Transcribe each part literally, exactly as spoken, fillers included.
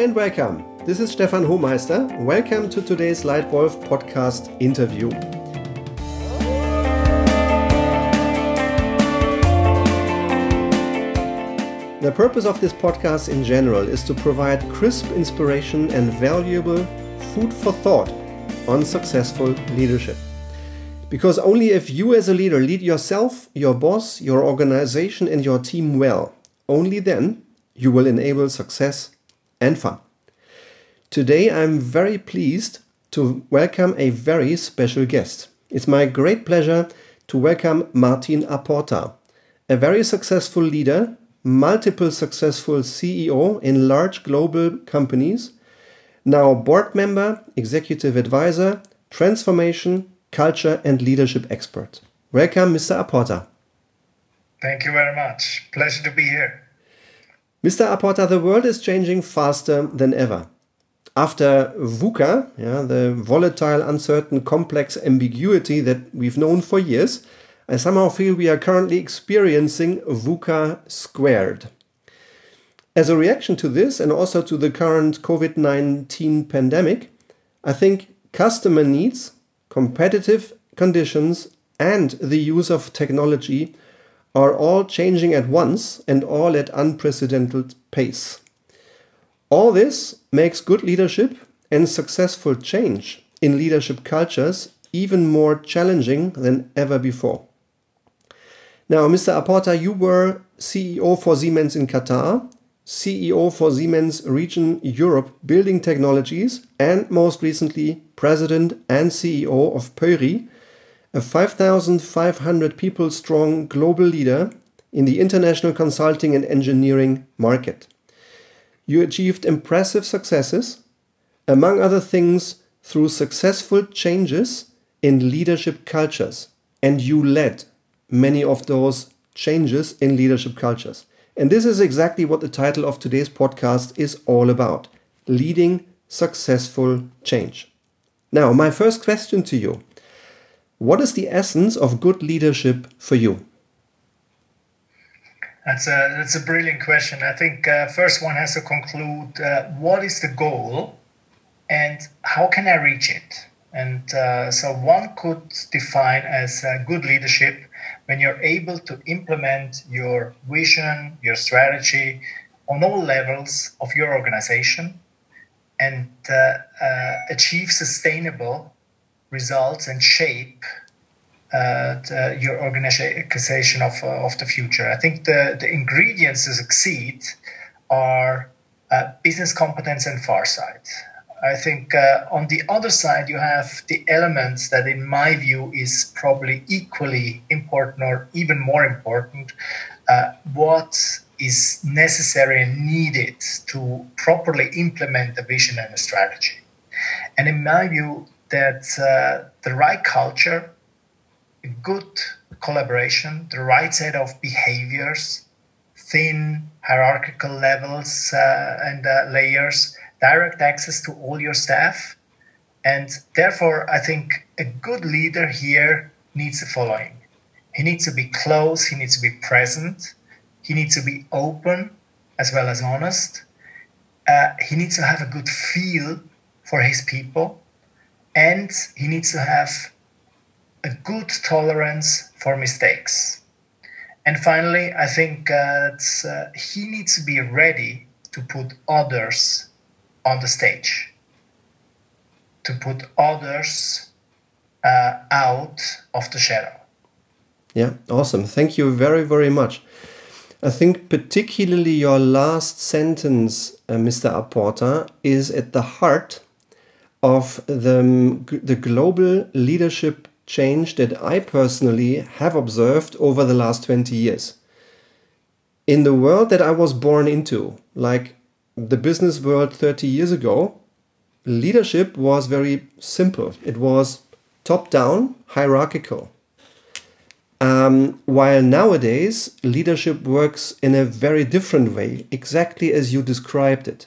and welcome. This is Stefan Hohmeister. Welcome to today's Leitwolf podcast interview. The purpose of this podcast in general is to provide crisp inspiration and valuable food for thought on successful leadership. Because only if you as a leader lead yourself, your boss, your organization and your team well, only then you will enable success and fun. Today I'm very pleased to welcome a very special guest. It's my great pleasure to welcome Martin Aporta, a very successful leader, multiple successful C E O in large global companies, now board member, executive advisor, transformation, culture and leadership expert. Welcome, Mister Aporta. Thank you very much. Pleasure to be here. Mister Aporta, the world is changing faster than ever. After VUCA, yeah, the volatile, uncertain, complex ambiguity that we've known for years, I somehow feel we are currently experiencing VUCA squared. As a reaction to this and also to the current COVID nineteen pandemic, I think customer needs, competitive conditions, and the use of technology are all changing at once and all at unprecedented pace. All this makes good leadership and successful change in leadership cultures even more challenging than ever before. Now, Mister Aporta, you were C E O for Siemens in Qatar, C E O for Siemens Region Europe Building Technologies, and most recently President and C E O of Pöyry, a five thousand five hundred people strong global leader in the international consulting and engineering market. You achieved impressive successes, among other things through successful changes in leadership cultures, and you led many of those changes in leadership cultures. And this is exactly what the title of today's podcast is all about: leading successful change. Now, my first question to you: what is the essence of good leadership for you? That's a, that's a brilliant question. I think uh, first one has to conclude uh, what is the goal and how can I reach it? And uh, so one could define as uh, good leadership when you're able to implement your vision, your strategy on all levels of your organization and uh, uh, achieve sustainable results and shape uh, the, your organization of, uh, of the future. I think the, the ingredients to succeed are uh, business competence and foresight. I think uh, on the other side, you have the elements that in my view is probably equally important or even more important. Uh, what is necessary and needed to properly implement the vision and the strategy. And in my view, that uh, the right culture, good collaboration, the right set of behaviors, thin hierarchical levels uh, and uh, layers, direct access to all your staff. And therefore, I think a good leader here needs the following. He needs to be close, he needs to be present, he needs to be open as well as honest. Uh, he needs to have a good feel for his people. And he needs to have a good tolerance for mistakes. And finally, I think uh, uh, he needs to be ready to put others on the stage, to put others uh, out of the shadow. Yeah, awesome. Thank you very, very much. I think particularly your last sentence, uh, Mister Aporta, is at the heart of the, the global leadership change that I personally have observed over the last twenty years. In the world that I was born into, like the business world thirty years ago, leadership was very simple. It was top-down, hierarchical. Um, while nowadays, leadership works in a very different way, exactly as you described it.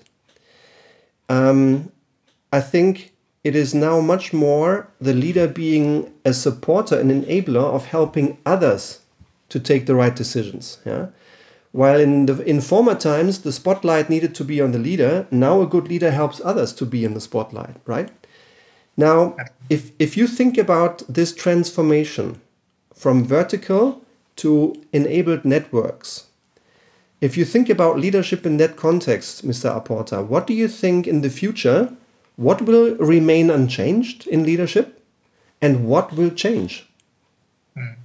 Um, I think it is now much more the leader being a supporter, an enabler of helping others to take the right decisions. Yeah? While in the in former times the spotlight needed to be on the leader, now a good leader helps others to be in the spotlight, right? Now, if if you think about this transformation from vertical to enabled networks, if you think about leadership in that context, Mister Aporta, what do you think in the future? What will remain unchanged in leadership, and what will change? Hmm.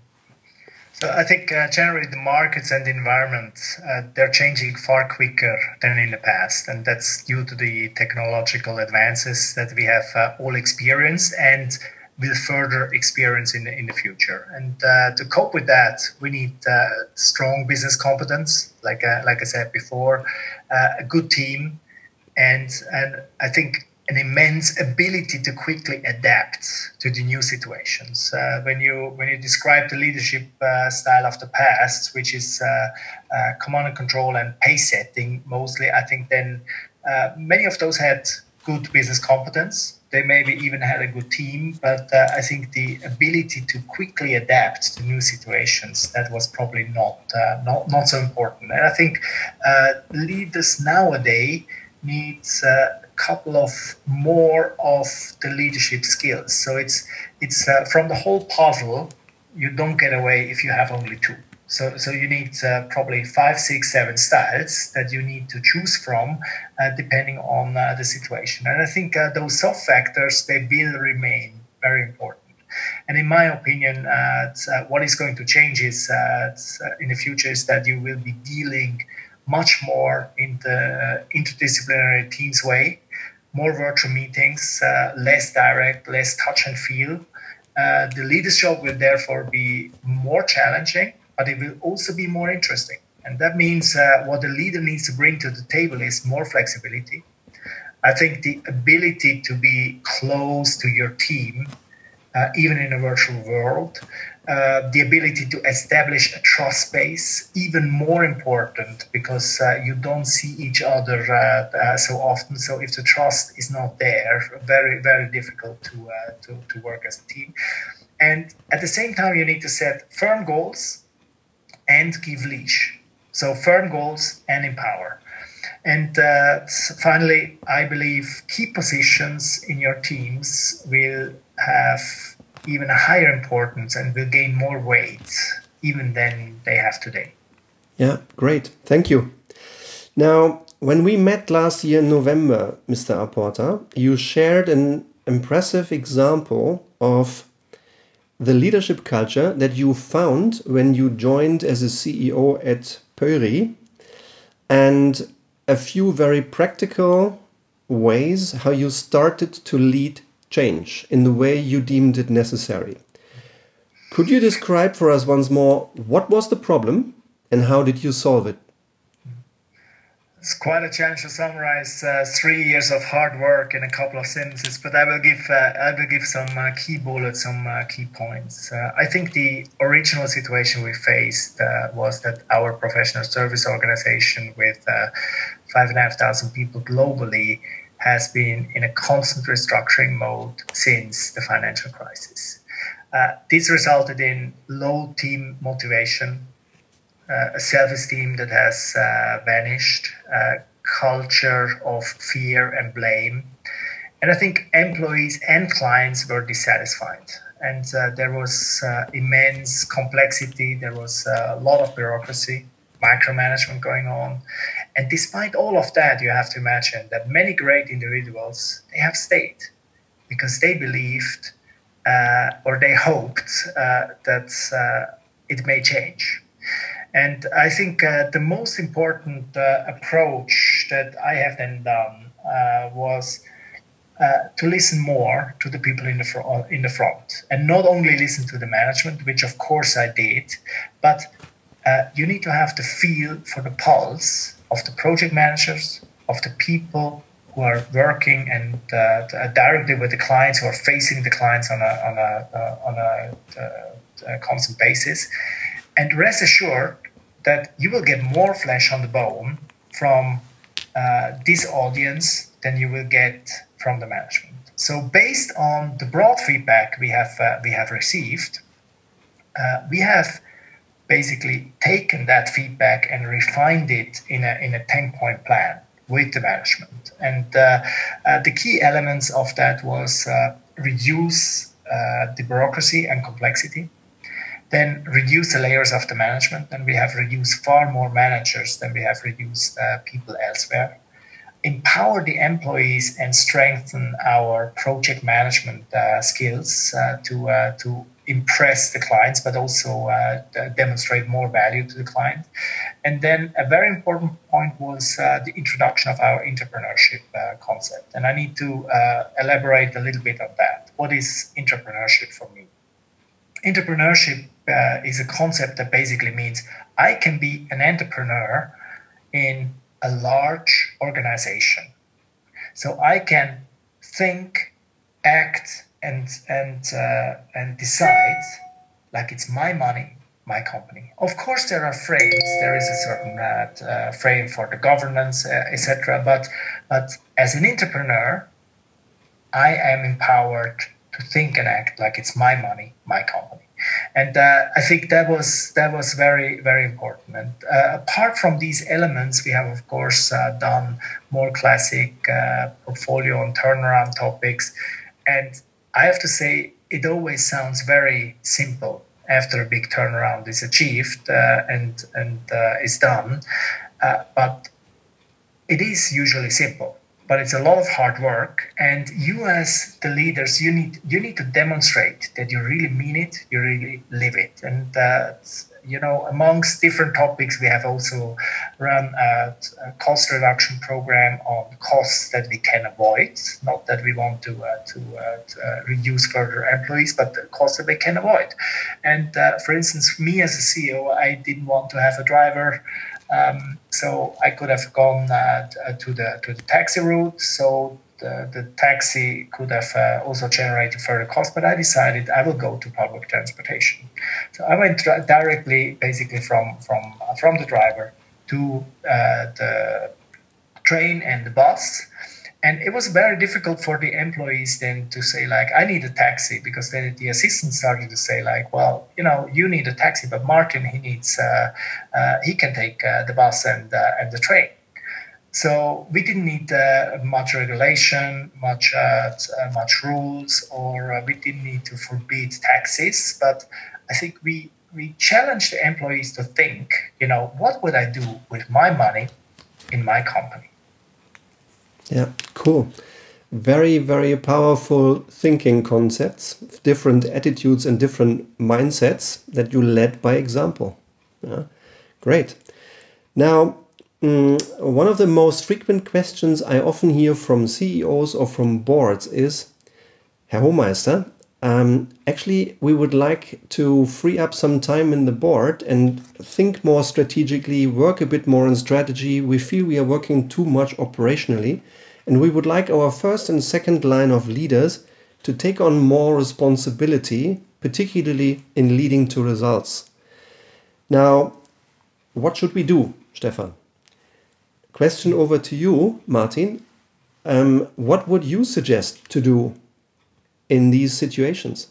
So I think uh, generally the markets and the environment, uh, they're changing far quicker than in the past. And that's due to the technological advances that we have uh, all experienced and will further experience in the, in the future. And uh, to cope with that, we need uh, strong business competence, like, uh, like I said before, uh, a good team, and, and I think an immense ability to quickly adapt to the new situations. Uh, when you when you describe the leadership uh, style of the past, which is uh, uh, command and control and pace setting mostly, I think then uh, many of those had good business competence. They maybe even had a good team, but uh, I think the ability to quickly adapt to new situations, that was probably not uh, not not so important. And I think uh, leaders nowadays needs a couple of more of the leadership skills. So it's it's uh, from the whole puzzle, you don't get away if you have only two. So so you need uh, probably five, six, seven styles that you need to choose from, uh, depending on uh, the situation. And I think uh, those soft factors, they will remain very important. And in my opinion, uh, uh, what is going to change is uh, in the future is that you will be dealing much more in the interdisciplinary teams way, more virtual meetings, uh, less direct, less touch and feel. Uh, the leader's job will therefore be more challenging, but it will also be more interesting. And that means uh, what the leader needs to bring to the table is more flexibility. I think the ability to be close to your team, uh, even in a virtual world, Uh, the ability to establish a trust base, even more important because uh, you don't see each other uh, uh, so often. So if the trust is not there, very, very difficult to, uh, to, to work as a team. And at the same time, you need to set firm goals and give leash. So firm goals and empower. And uh, finally, I believe key positions in your teams will have even a higher importance and will gain more weight even than they have today. Yeah, great. Thank you. Now, when we met last year in November, Mister Aporta, you shared an impressive example of the leadership culture that you found when you joined as a C E O at Pöyry, and a few very practical ways how you started to lead change in the way you deemed it necessary. Could you describe for us once more what was the problem and how did you solve it? It's quite a challenge to summarize uh, three years of hard work in a couple of sentences, but I will give uh, I will give some uh, key bullets, some uh, key points. Uh, I think the original situation we faced uh, was that our professional service organization with uh, five and a half thousand people globally has been in a constant restructuring mode since the financial crisis. Uh, this resulted in low team motivation, uh, a self-esteem that has uh, vanished, a culture of fear and blame. And I think employees and clients were dissatisfied. And uh, there was uh, immense complexity, there was a lot of bureaucracy, micromanagement going on. And despite all of that, you have to imagine that many great individuals, they have stayed because they believed uh, or they hoped uh, that uh, it may change. And I think uh, the most important uh, approach that I have then done uh, was uh, to listen more to the people in the, fr- in the front, and not only listen to the management, which of course I did, but uh, you need to have the feel for the pulse of the project managers, of the people who are working and uh, directly with the clients, who are facing the clients on a on a uh, on a, uh, a constant basis. And rest assured that you will get more flesh on the bone from uh, this audience than you will get from the management. So, based on the broad feedback we have uh, we have received, uh, we have basically taken that feedback and refined it in a in a ten-point plan with the management. And uh, uh, the key elements of that was uh, reduce uh, the bureaucracy and complexity, then reduce the layers of the management, and we have reduced far more managers than we have reduced uh, people elsewhere. Empower the employees and strengthen our project management uh, skills uh, to uh, to impress the clients, but also uh, demonstrate more value to the client. And then a very important point was uh, the introduction of our entrepreneurship uh, concept. And I need to uh, elaborate a little bit on that. What is entrepreneurship for me? Entrepreneurship uh, is a concept that basically means I can be an entrepreneur in a large organization. So I can think, act, and and uh, and decide like it's my money, my company. Of course, there are frames. There is a certain uh, uh, frame for the governance, uh, et cetera. But but as an entrepreneur, I am empowered to think and act like it's my money, my company. And uh, I think that was that was very, very important. And uh, apart from these elements, we have, of course, uh, done more classic uh, portfolio and turnaround topics. And I have to say, it always sounds very simple after a big turnaround is achieved uh, and, and uh, is done. Uh, but it is usually simple. But it's a lot of hard work, and you as the leaders, you need you need to demonstrate that you really mean it, you really live it. And uh, you know, amongst different topics, we have also run a, a cost reduction program on costs that we can avoid. Not that we want to uh, to, uh, to uh, reduce further employees, but the costs that we can avoid. And uh, for instance, me as a C E O, I didn't want to have a driver. Um, so I could have gone uh, to the to the taxi route. So the, the taxi could have uh, also generated further cost. But I decided I will go to public transportation. So I went tra- directly, basically from from from the driver to uh, the train and the bus. And it was very difficult for the employees then to say, like, I need a taxi, because then the assistant started to say, like, well, you know, you need a taxi, but Martin, he needs, uh, uh, he can take uh, the bus and uh, and the train. So we didn't need uh, much regulation, much uh, much rules, or uh, we didn't need to forbid taxis. But I think we we challenged the employees to think, you know, what would I do with my money in my company? Yeah, cool. Very, very powerful thinking concepts, different attitudes and different mindsets that you led by example. Yeah, great. Now, um, one of the most frequent questions I often hear from C E Os or from boards is, Herr Hohmeister, um, actually, we would like to free up some time in the board and think more strategically, work a bit more on strategy. We feel we are working too much operationally, and we would like our first and second line of leaders to take on more responsibility, particularly in leading to results. Now, what should we do, Stefan? Question over to you, Martin. Um, what would you suggest to do in these situations?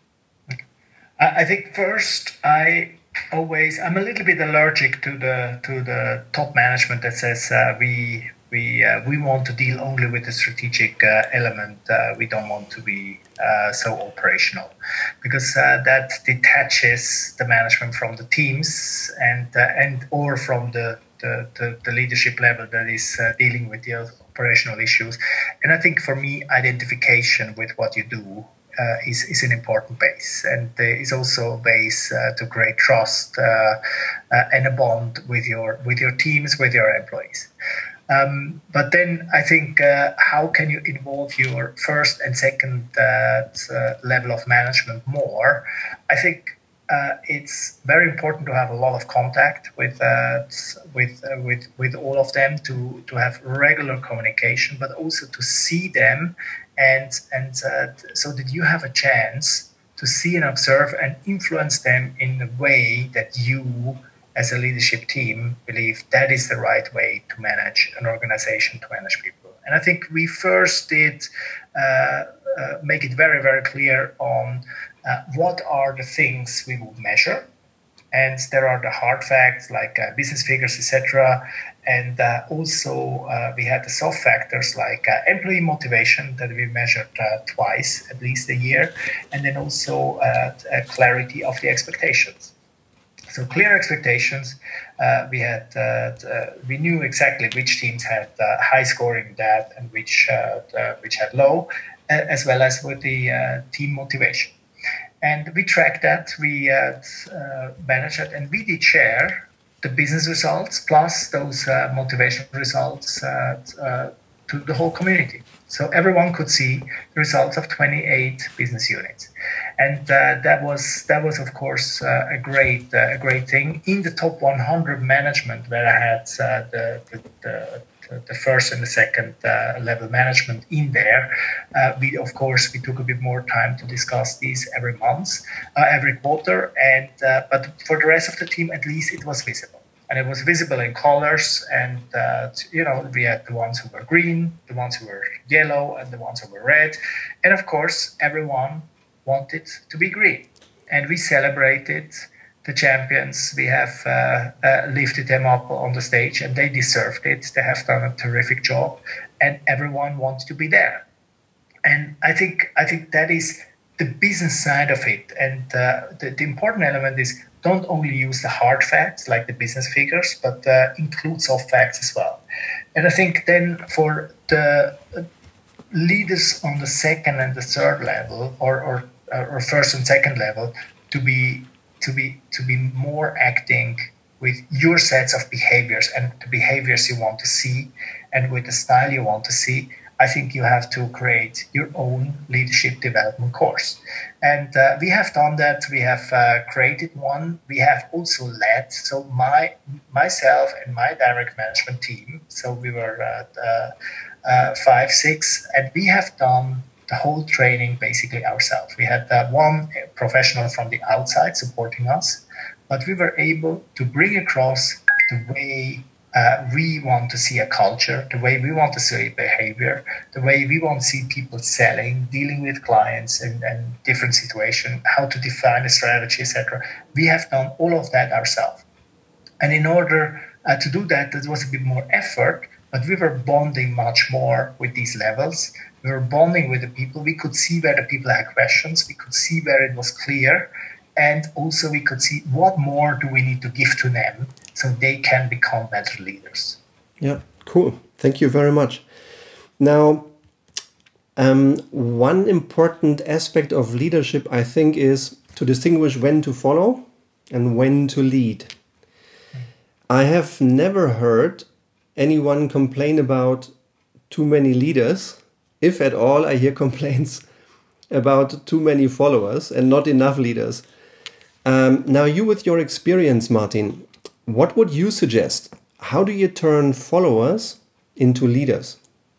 I think first, I always I'm a little bit allergic to the to the top management that says uh, we we uh, we want to deal only with the strategic uh, element. Uh, we don't want to be uh, so operational, because uh, that detaches the management from the teams and uh, and or from the the, the the leadership level that is uh, dealing with the operational issues. And I think for me, identification with what you do Uh, is, is an important base, and uh, is also a base uh, to create trust uh, uh, and a bond with your with your teams, with your employees. Um, but then I think, uh, how can you involve your first and second uh, uh, level of management more? I think uh, it's very important to have a lot of contact with uh, with uh, with with all of them, to to have regular communication, but also to see them. And and uh, so that you have a chance to see and observe and influence them in a way that you, as a leadership team, believe that is the right way to manage an organization, to manage people. And I think we first did uh, uh, make it very, very clear on uh, what are the things we would measure, And there are the hard facts like uh, business figures, et cetera. And uh, also uh, we had the soft factors like uh, employee motivation that we measured uh, twice, at least a year, and then also uh, clarity of the expectations. So clear expectations. Uh, we had uh, uh, we knew exactly which teams had uh, high scoring that and which uh, uh, which had low, uh, as well as with the uh, team motivation. And we tracked that, we uh, uh, managed it, and we did share the business results plus those uh, motivation results uh, uh, to the whole community. So everyone could see the results of twenty-eight business units. And uh, that was, that was of course, uh, a great uh, a great thing. In the top one hundred management, where I had uh, the, the, the the first and the second uh, level management in there. Uh, we, of course, we took a bit more time to discuss these every month, uh, every quarter, and uh, but for the rest of the team, at least it was visible. And it was visible in colors, and uh, you know, we had the ones who were green, the ones who were yellow, and the ones who were red. And of course, everyone wanted to be green. And we celebrated the champions. We have uh, uh, lifted them up on the stage, and they deserved it. They have done a terrific job, and everyone wants to be there. And I think I think that is the business side of it. And uh, the, the important element is don't only use the hard facts like the business figures, but uh, include soft facts as well. And I think then for the leaders on the second and the third level, or or, or first and second level, to be to be to be more acting with your sets of behaviors and the behaviors you want to see and with the style you want to see, I think you have to create your own leadership development course. And uh, we have done that. We have uh, created one. We have also led. So my myself and my direct management team, so we were uh, uh, uh, five, six, and we have done the whole training basically ourselves. We had uh, one professional from the outside supporting us, but we were able to bring across the way uh, we want to see a culture, the way we want to see behavior, the way we want to see people selling, dealing with clients in, in different situations, how to define a strategy, et cetera. We have done all of that ourselves. And in order uh, to do that, it was a bit more effort, but we were bonding much more with these levels. We were bonding with the people. We could see where the people had questions. We could see where it was clear. And also we could see what more do we need to give to them so they can become better leaders. Yeah, cool. Thank you very much. Now, um, one important aspect of leadership, I think, is to distinguish when to follow and when to lead. Mm. I have never heard anyone complain about too many leaders. If at all, I hear complaints about too many followers and not enough leaders. Um, now, you with your experience, Martin, what would you suggest? How do you turn followers into leaders?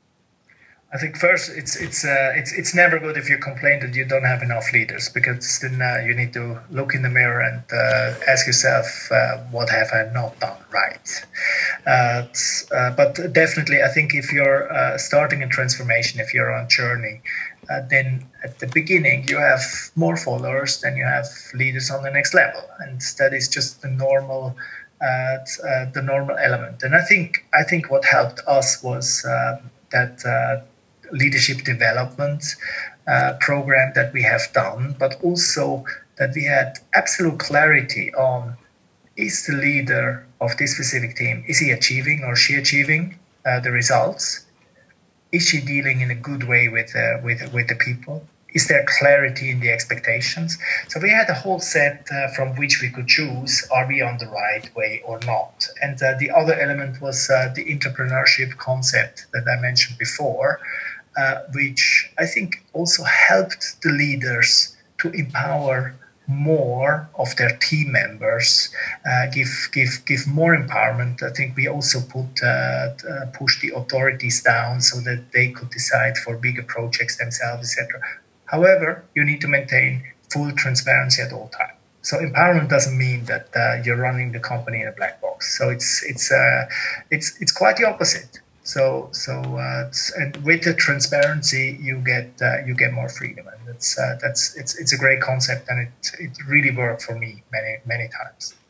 I think first, it's it's uh, it's it's never good if you complain that you don't have enough leaders, because then uh, you need to look in the mirror and uh, ask yourself, uh, what have I not done right? Uh, uh, but definitely, I think if you're uh, starting a transformation, if you're on a journey, uh, then at the beginning you have more followers than you have leaders on the next level, and that is just the normal. Uh, uh, the normal element. And I think I think what helped us was uh, that uh, leadership development uh, program that we have done, but also that we had absolute clarity on, is the leader of this specific team, is he achieving or she achieving uh, the results? Is she dealing in a good way with uh, with with the people? Is there clarity in the expectations? So we had a whole set uh, from which we could choose, are we on the right way or not? And uh, the other element was uh, the entrepreneurship concept that I mentioned before, uh, which I think also helped the leaders to empower more of their team members, uh, give give give more empowerment. I think we also put uh, uh, push the authorities down so that they could decide for bigger projects themselves, et cetera. However, you need to maintain full transparency at all times. So empowerment doesn't mean that uh, you're running the company in a black box. So it's it's uh, it's it's quite the opposite. So so uh, and with the transparency, you get uh, you get more freedom, and it's uh, that's it's it's a great concept, and it it really worked for me many many times.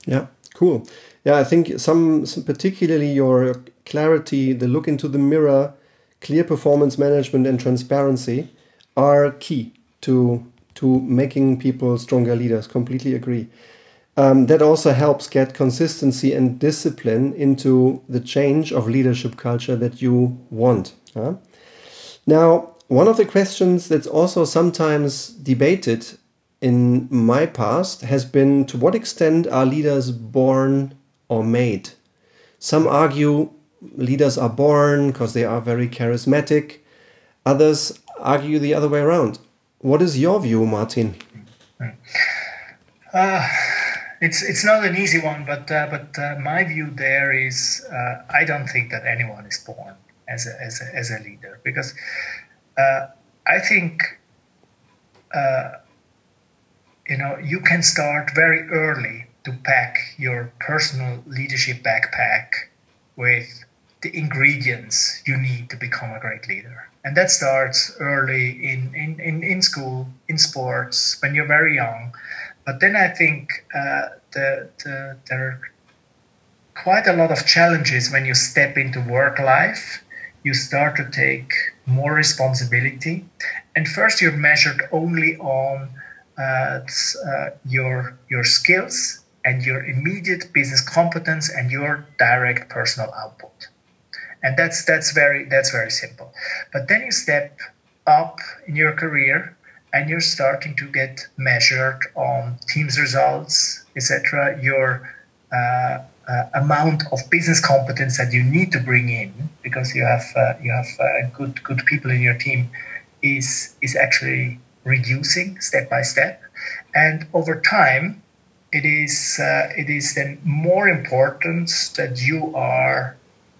Yeah, cool. Yeah, I think some, some particularly your clarity, the look into the mirror, clear performance management, and transparency are key to to making people stronger leaders. Completely agree. Um, that also helps get consistency and discipline into the change of leadership culture that you want. Huh? Now, one of the questions that's also sometimes debated in my past has been, to what extent are leaders born or made? Some argue leaders are born because they are very charismatic. Others argue the other way around. What is your view, Martin? Uh, it's it's not an easy one, but uh, but uh, my view there is uh, I don't think that anyone is born as a as a, as a leader, because uh, I think uh, you know you can start very early to pack your personal leadership backpack with the ingredients you need to become a great leader. And that starts early in, in, in, in school, in sports, when you're very young. But then I think uh, the, the, there are quite a lot of challenges when you step into work life. You start to take more responsibility. And first you're measured only on uh, uh, your, your skills and your immediate business competence and your direct personal output. And that's that's very that's very simple. But then you step up in your career and you're starting to get measured on team's results, et cetera. Your uh, uh, amount of business competence that you need to bring in, because you have uh, you have uh, good good people in your team, is is actually reducing step by step. And over time, it is uh, it is then more important that you are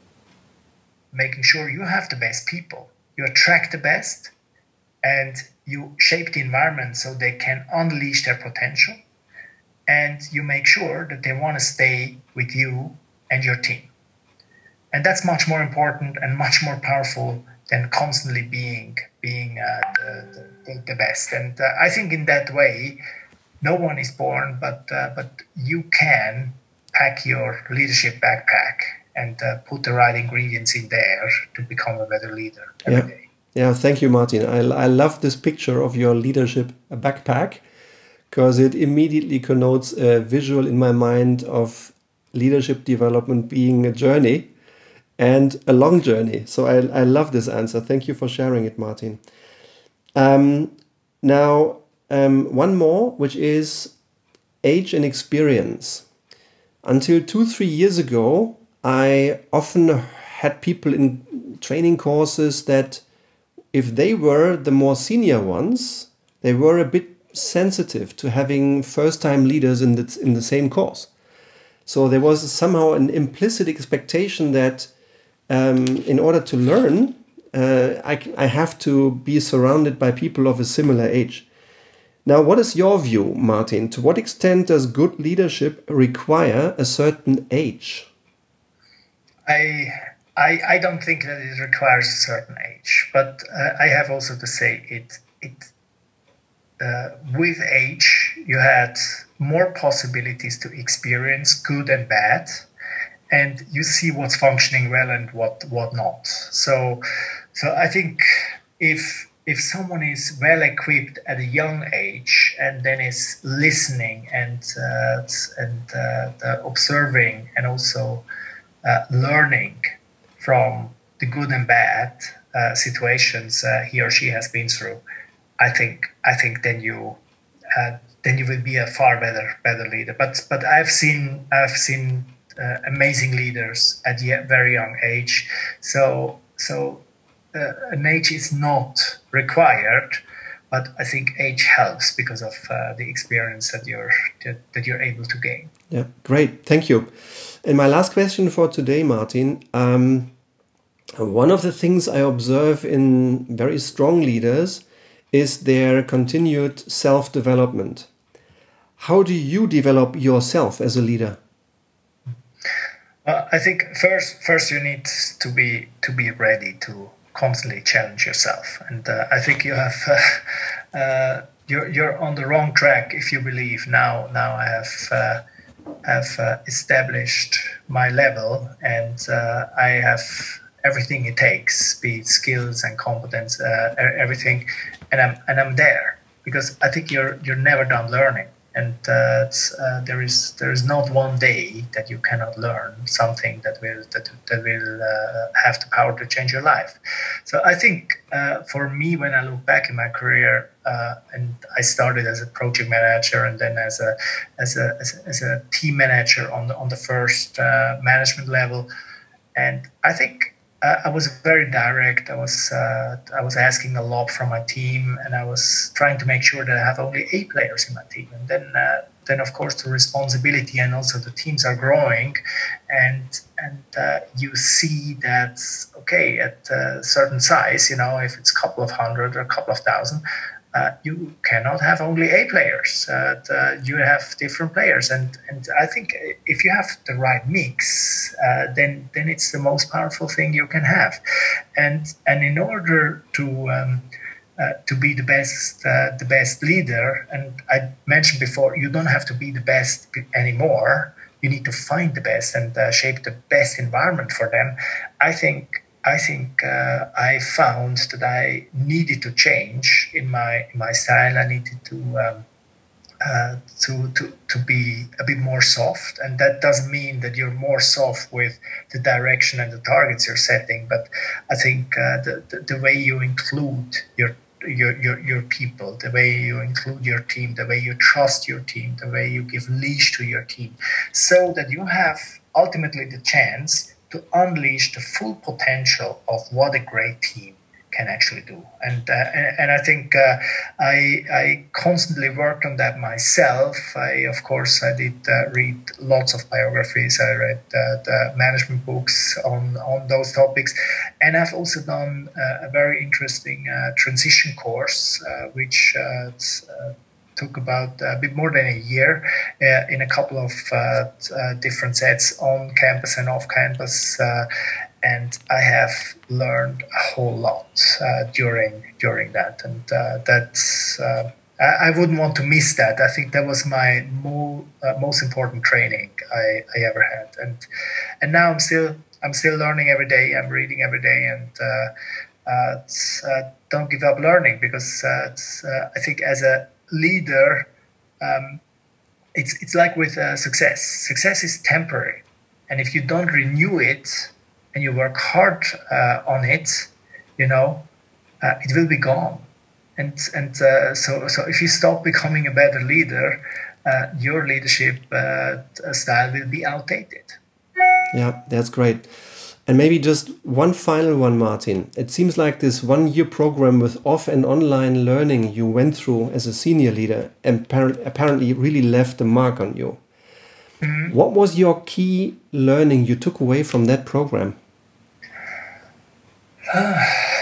making sure you have the best people, you attract the best, and you shape the environment so they can unleash their potential, and you make sure that they want to stay with you and your team. And that's much more important and much more powerful than constantly being being uh, the, the, the best. And uh, I think in that way, no one is born, but uh, but you can pack your leadership backpack and uh, put the right ingredients in there to become a better leader every yeah. day. Yeah, thank you, Martin. I, I love this picture of your leadership backpack, because it immediately connotes a visual in my mind of leadership development being a journey, and a long journey. So I, I love this answer. Thank you for sharing it, Martin. Um, now, um, one more, which is age and experience. Until two, three years ago, I often had people in training courses that if they were the more senior ones, they were a bit sensitive to having first-time leaders in the, in the same course. So there was somehow an implicit expectation that um, in order to learn, uh, I, I have to be surrounded by people of a similar age. Now, what is your view, Martin? To what extent does good leadership require a certain age? I I, I don't think that it requires a certain age, but uh, I have also to say it it uh, with age you had more possibilities to experience good and bad, and you see what's functioning well and what what not. So so I think if if someone is well equipped at a young age and then is listening and uh, and uh, observing and also uh, learning from the good and bad uh, situations uh, he or she has been through, I think I think then you uh, then you will be a far better better leader. But but I've seen I've seen uh, amazing leaders at a very young age. So so uh, an age is not required, but I think age helps because of uh, the experience that you're that, that you're able to gain. Yeah, great, thank you. And my last question for today, Martin. Um, one of the things I observe in very strong leaders is their continued self-development. How do you develop yourself as a leader? Well, I think first first you need to be to be ready to constantly challenge yourself, and uh, I think you have uh, uh, you're you're on the wrong track if you believe now now I have uh, have uh, established my level, and uh, I have everything it takes, be it skills and competence, uh, everything, and I'm and I'm there because I think you're you're never done learning, and uh, it's, uh, there is there is not one day that you cannot learn something that will that that will uh, have the power to change your life. So I think uh, for me, when I look back in my career, uh, and I started as a project manager, and then as a as a as a, as a team manager on the on the first uh, management level, and I think. Uh, I was very direct. I was uh, I was asking a lot from my team, and I was trying to make sure that I have only eight players in my team. And then, uh, then of course, the responsibility and also the teams are growing, and and uh, you see that okay, at a certain size, you know, if it's a couple of hundred or a couple of thousand. Uh, you cannot have only A players. Uh, the, you have different players, and, and I think if you have the right mix, uh, then then it's the most powerful thing you can have. And and in order to um, uh, to be the best uh, the best leader, and I mentioned before, you don't have to be the best anymore. You need to find the best and uh, shape the best environment for them. I think. I think uh, I found that I needed to change in my in my style. I needed to um, uh, to to to be a bit more soft, and that doesn't mean that you're more soft with the direction and the targets you're setting. But I think uh, the, the the way you include your your your your people, the way you include your team, the way you trust your team, the way you give leash to your team, so that you have ultimately the chance to unleash the full potential of what a great team can actually do. And uh, and, and I think uh, I I constantly worked on that myself. I, of course, I did uh, read lots of biographies. I read uh, the management books on, on those topics. And I've also done uh, a very interesting uh, transition course, uh, which uh, uh, took about a bit more than a year uh, in a couple of uh, uh, different sets on campus and off campus. Uh, and I have learned a whole lot uh, during during that. And uh, that's, uh, I, I wouldn't want to miss that. I think that was my mo- uh, most important training I, I ever had. And and now I'm still I'm still learning every day. I'm reading every day, and uh, uh, uh, don't give up learning, because uh, it's, uh, I think as a leader, um, it's it's like with uh, success. Success is temporary, and if you don't renew it and you work hard uh, on it, you know, uh, it will be gone. And and uh, so so if you stop becoming a better leader, uh, your leadership uh, style will be outdated. Yeah, that's great. And maybe just one final one, Martin. It seems like this one-year program with off and online learning you went through as a senior leader apparently really left a mark on you. Mm-hmm. What was your key learning you took away from that program? Uh,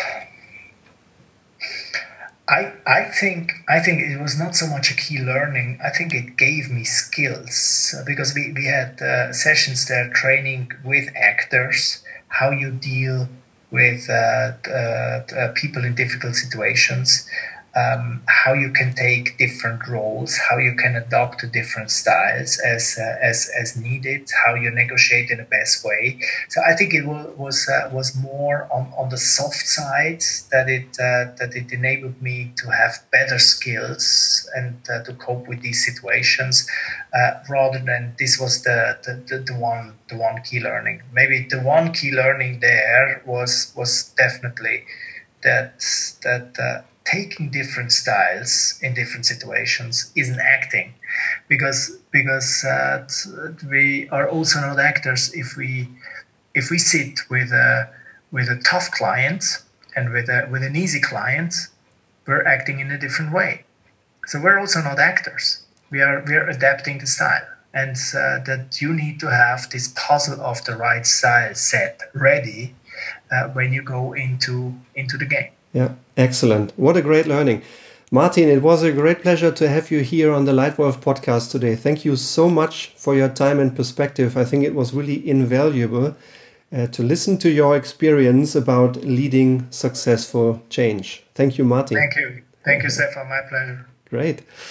I I think I think it was not so much a key learning. I think it gave me skills, because we, we had uh, sessions there training with actors, how you deal with uh, uh, uh, people in difficult situations, um, how you can take different roles, how you can adapt to different styles as uh, as as needed, how you negotiate in the best way. So I think it was was, uh, was more on, on the soft side that it uh, that it enabled me to have better skills and uh, to cope with these situations, uh, rather than this was the the, the the one the one key learning. Maybe the one key learning there was was definitely that that. Uh, taking different styles in different situations isn't acting, because because uh, we are also not actors if we if we sit with a with a tough client and with a with an easy client, we're acting in a different way. So we're also not actors. We are we are adapting the style, and uh, that you need to have this puzzle of the right style set ready uh, when you go into into the game. Yeah, excellent. What a great learning. Martin, it was a great pleasure to have you here on the Lightwolf podcast today. Thank you so much for your time and perspective. I think it was really invaluable uh, to listen to your experience about leading successful change. Thank you, Martin. Thank you. Thank you, Stefan. My pleasure. Great.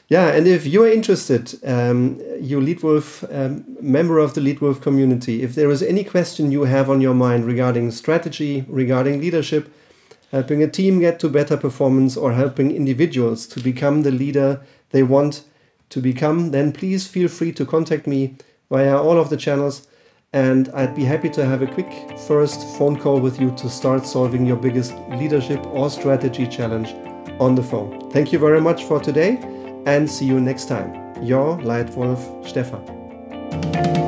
Yeah, and if you are interested, um, you Leadwolf, um, member of the Leadwolf community, if there is any question you have on your mind regarding strategy, regarding leadership, helping a team get to better performance, or helping individuals to become the leader they want to become, then please feel free to contact me via all of the channels, and I'd be happy to have a quick first phone call with you to start solving your biggest leadership or strategy challenge on the phone. Thank you very much for today, and see you next time. Your Leitwolf Stefan.